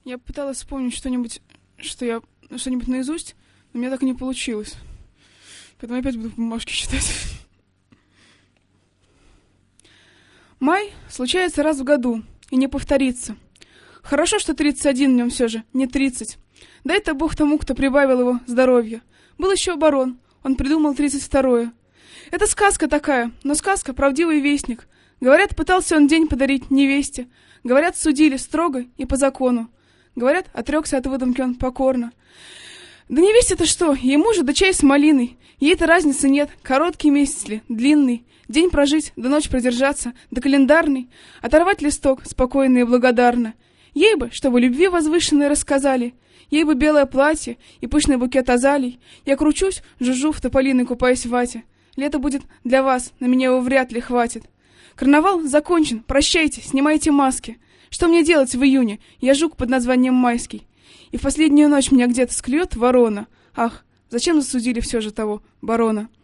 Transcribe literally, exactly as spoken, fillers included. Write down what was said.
Я пыталась вспомнить что-нибудь, что я что-нибудь наизусть, но у меня так и не получилось. Поэтому опять буду бумажки читать. Май случается раз в году и не повторится. Хорошо, что тридцать один в нем все же, не тридцать. Дай-то Бог тому, кто прибавил его здоровья. Был еще барон, он придумал тридцать второе. Это сказка такая, но сказка — правдивый вестник. Говорят, пытался он день подарить невесте. Говорят, судили строго и по закону. Говорят, отрекся от выдумки он покорно. Да невесте-то что, ему же да чай с малиной. Ей-то разницы нет, короткий месяц ли, длинный. День прожить, да ночь продержаться, да календарный. Оторвать листок спокойно и благодарно. Ей бы, чтобы любви возвышенной рассказали. Ей бы белое платье и пышный букет азалий. Я кручусь, жужжу в тополиной, купаясь в вате. Лето будет для вас, на меня его вряд ли хватит. Карнавал закончен, прощайте, снимайте маски. Что мне делать в июне? Я жук под названием майский. И в последнюю ночь меня где-то склюет ворона. Ах, зачем засудили все же того барона?